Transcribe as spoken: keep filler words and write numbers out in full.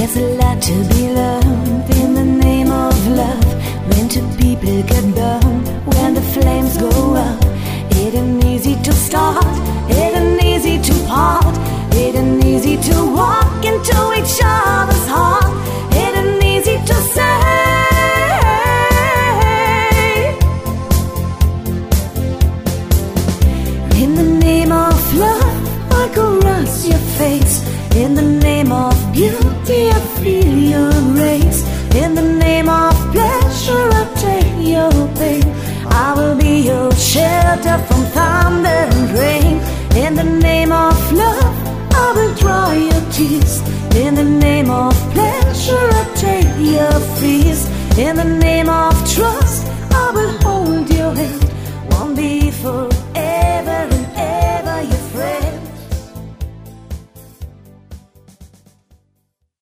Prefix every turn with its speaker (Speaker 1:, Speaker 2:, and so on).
Speaker 1: There's a lot to be learned in the name of love. When two people get burned, when the flames go up, it ain't easy to start, it ain't easy to part, it ain't easy to walk into each other's heart, it ain't easy to say. In the name of love, I caress your face. In the name of beauty, I feel your embrace. In the name of pleasure, I take your pain. I will be your shelter from thunder and rain. In the name of love, I will dry your tears. In the name of pleasure, I take your fears. In the name of trust, I will hold your hand. Won't be for